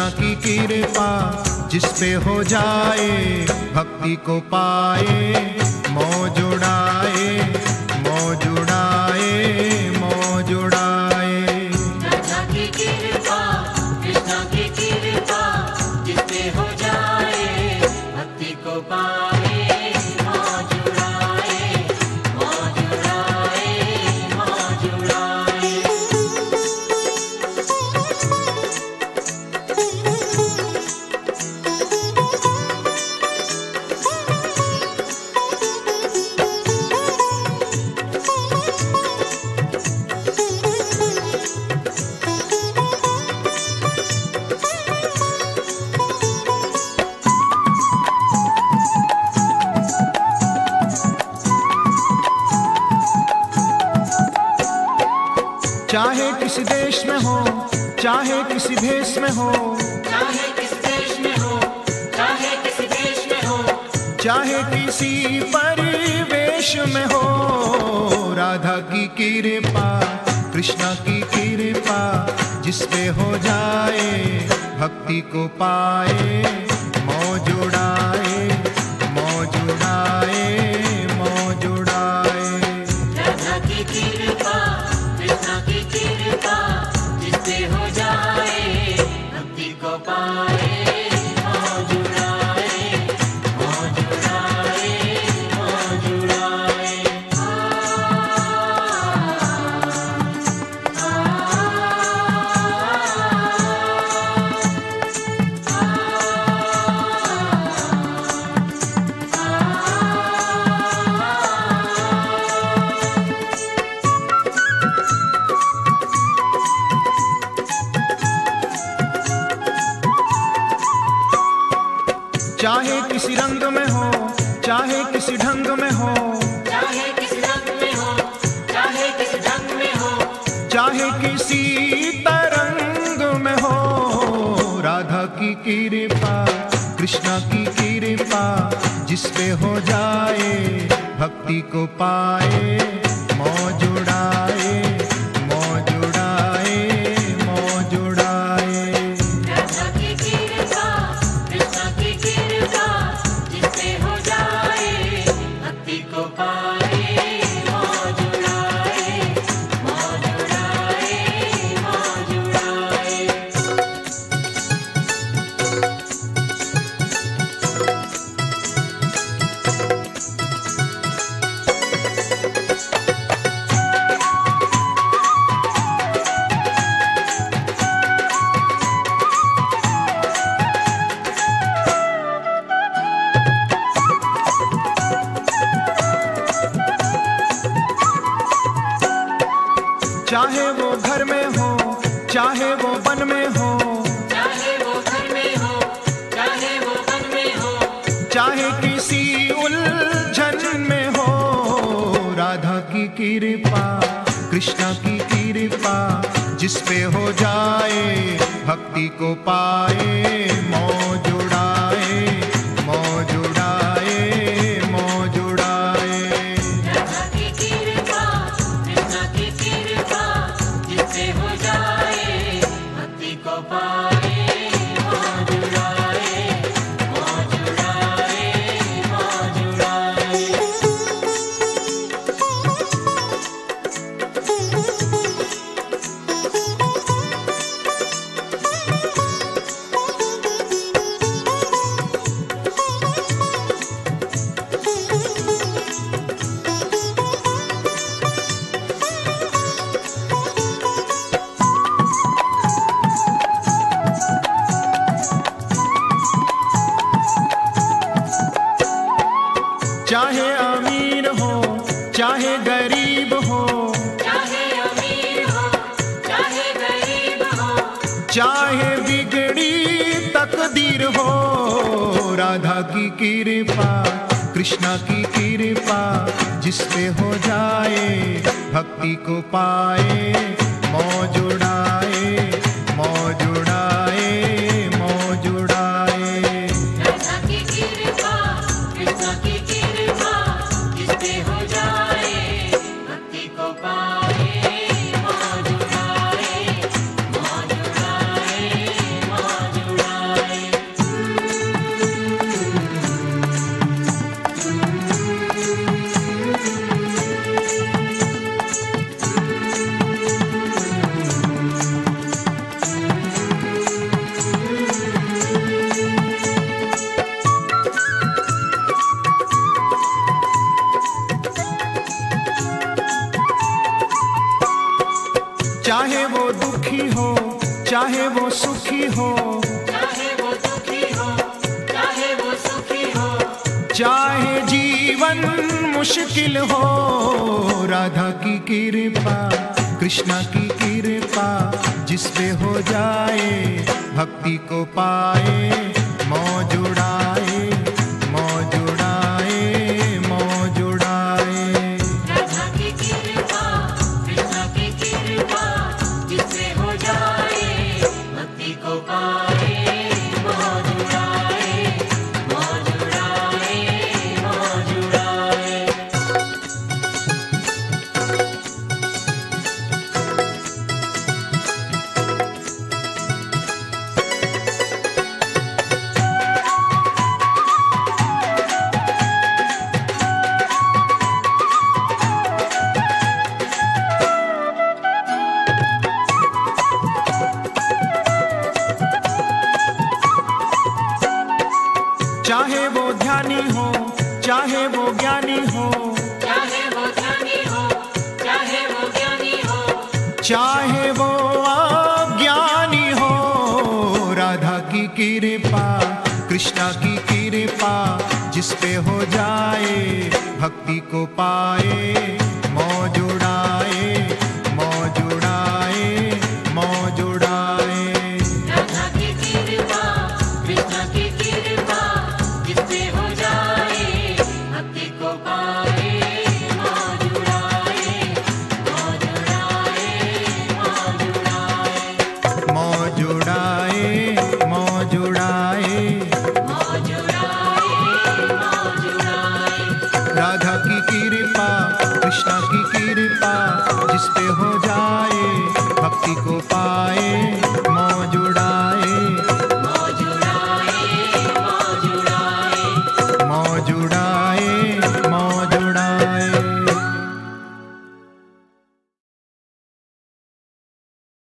की कृपा जिस पे हो जाए भक्ति को पाए, मौज उड़ाए मौज उड़ाए मौज उड़ाए। राधा की कृपा कृष्णा की कृपा जिस पे हो जाए भक्ति को पाए, मौज उड़ाए मौज उड़ाए मौज उड़ाए। चाहे किसी देश में हो चाहे किसी भेष में हो, चाहे किस देश में हो चाहे किसी देश में हो, चाहे किसी परिवेश में हो, राधा की कृपा कृष्णा की कृपा जिस पे हो जाए भक्ति को पाए, मौज उड़ाए मौज उड़ाए मौज उड़ाए। राधा की कृपा कृष्णा की कृपा जिस पे हो जाए भक्ति को पाए, मौज उड़ाए मौज उड़ाए मौज उड़ाए। चाहे किसी रंग में हो चाहे किसी ढंग में हो, चाहे किस रंग में हो चाहे किस ढंग में हो, चाहे किसी तरंग में हो, राधा की कृपा कृष्णा की कृपा जिस पे हो जाए भक्ति को पाए, मौज उड़ाए मौज उड़ाए मौज उड़ाए। राधा की कृपा कृष्णा की कृपा जिस पे हो जाए भक्ति को पाए, मौज उड़ाए मौज उड़ाए मौज उड़ाए। चाहे वो घर में हो चाहे वो वन में हो, चाहे वो घर में हो चाहे वो वन में हो, चाहे किसी उलझन में हो, राधा की कृपा कृष्णा की कृपा जिस पे हो जाए भक्ति को पाए, मौज उड़ाए मौज उड़ाए मौज उड़ाए। राधा की कृपा कृष्णा की कृपा जिस पे हो जाए भक्ति को पाए, मौज उड़ाए मौज उड़ाए मौज उड़ाए। चाहे अमीर हो चाहे गरीब हो, चाहे अमीर हो चाहे गरीब हो, चाहे बिगड़ी तकदीर हो, राधा की कृपा कृष्णा की कृपा जिस पे हो जाए भक्ति को पाए, मौज उड़ाए मौज उड़ाए मौज उड़ाए। राधा की कृपा कृष्णा की कृपा जिस पे हो जाए भक्ति को पाए, मौज उड़ाए मौज उड़ाए मौज उड़ाए। हो, चाहे वो दुखी हो, चाहे वो सुखी हो, चाहे जीवन मुश्किल हो, राधा की कृपा, कृष्णा की कृपा, जिस पे हो जाए भक्ति को पाए, मौज उड़ाए, मौज उड़ाए, मौज उड़ाए। राधा की कृपा, कृष्णा की कृपा, जिससे हो जाए भक्ति को पाए, मौज उड़ाए, मौज उड़ाए, मौज उड़ाए। चाहे वो ध्यानी हो, चाहे वो ज्ञानी हो, चाहे वो ध्यानी हो, चाहे वो ज्ञानी हो, चाहे वो अज्ञानी हो, राधा की कृपा, कृष्णा की कृपा, जिस पे हो जाए भक्ति को पाए, मौज उड़ाए,